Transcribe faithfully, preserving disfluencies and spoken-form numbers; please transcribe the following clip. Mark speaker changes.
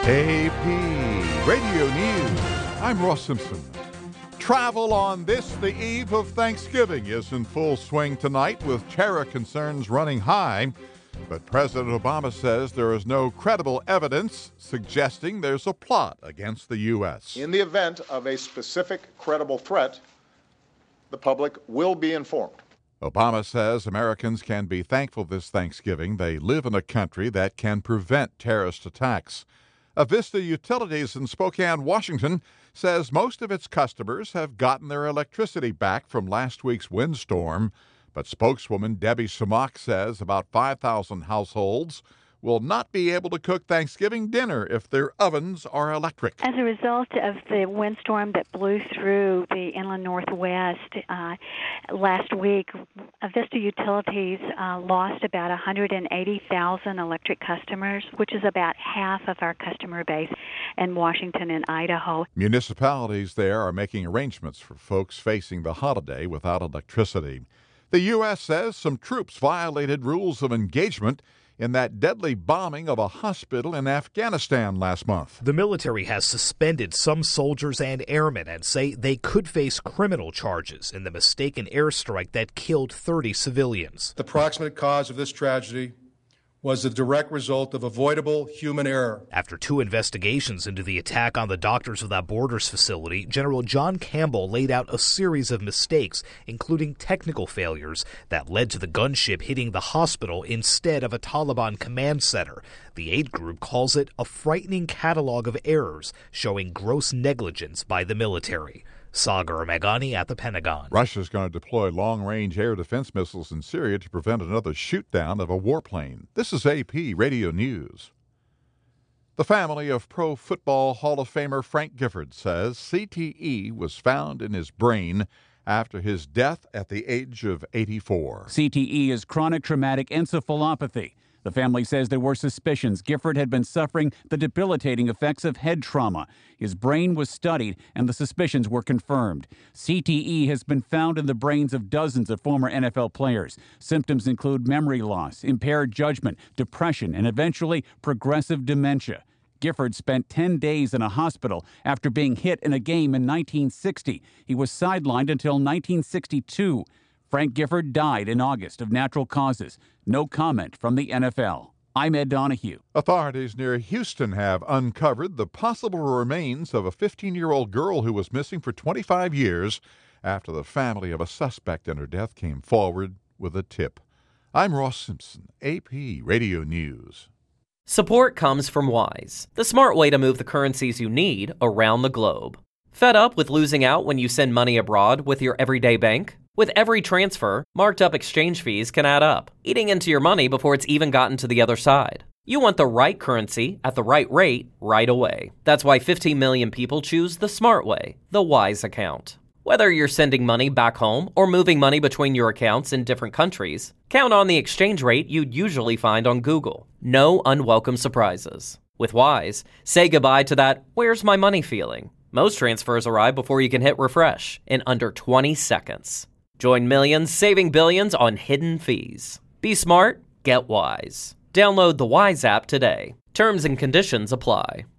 Speaker 1: A P Radio News. I'm Ross Simpson. Travel on this, the eve of Thanksgiving, is in full swing tonight with terror concerns running high. But President Obama says there is no credible evidence suggesting there's a plot against the U S.
Speaker 2: In the event of a specific credible threat, the public will be informed.
Speaker 1: Obama says Americans can be thankful this Thanksgiving they live in a country that can prevent terrorist attacks. Avista Utilities in Spokane, Washington, says most of its customers have gotten their electricity back from last week's windstorm. But spokeswoman Debbie Samak says about five thousand households will not be able to cook Thanksgiving dinner if their ovens are electric.
Speaker 3: As a result of the windstorm that blew through the inland northwest uh, last week, Avista Utilities uh, lost about one hundred eighty thousand electric customers, which is about half of our customer base in Washington and Idaho.
Speaker 1: Municipalities there are making arrangements for folks facing the holiday without electricity. The U S says some troops violated rules of engagement in that deadly bombing of a hospital in Afghanistan last month.
Speaker 4: The military has suspended some soldiers and airmen and say they could face criminal charges in the mistaken airstrike that killed thirty civilians.
Speaker 5: The proximate cause of this tragedy was the direct result of avoidable human error.
Speaker 4: After two investigations into the attack on the Doctors Without Borders facility, General John Campbell laid out a series of mistakes, including technical failures that led to the gunship hitting the hospital instead of a Taliban command center. The aid group calls it a frightening catalog of errors showing gross negligence by the military. Sagar Meghani at the Pentagon.
Speaker 1: Russia's going to deploy long-range air defense missiles in Syria to prevent another shoot-down of a warplane. This is A P Radio News. The family of Pro Football Hall of Famer Frank Gifford says C T E was found in his brain after his death at the age of eighty-four.
Speaker 6: C T E is chronic traumatic encephalopathy. The family says there were suspicions Gifford had been suffering the debilitating effects of head trauma. His brain was studied, and the suspicions were confirmed. C T E has been found in the brains of dozens of former N F L players. Symptoms include memory loss, impaired judgment, depression, and eventually progressive dementia. Gifford spent ten days in a hospital after being hit in a game in nineteen sixty. He was sidelined until nineteen sixty-two. Frank Gifford died in August of natural causes. No comment from the N F L. I'm Ed Donahue.
Speaker 1: Authorities near Houston have uncovered the possible remains of a fifteen-year-old girl who was missing for twenty-five years after the family of a suspect in her death came forward with a tip. I'm Ross Simpson, A P Radio News.
Speaker 7: Support comes from Wise, the smart way to move the currencies you need around the globe. Fed up with losing out when you send money abroad with your everyday bank? With every transfer, marked up exchange fees can add up, eating into your money before it's even gotten to the other side. You want the right currency at the right rate right away. That's why fifteen million people choose the smart way, the Wise account. Whether you're sending money back home or moving money between your accounts in different countries, count on the exchange rate you'd usually find on Google. No unwelcome surprises. With Wise, say goodbye to that "where's my money" feeling. Most transfers arrive before you can hit refresh in under twenty seconds. Join millions saving billions on hidden fees. Be smart, get Wise. Download the Wise app today. Terms and conditions apply.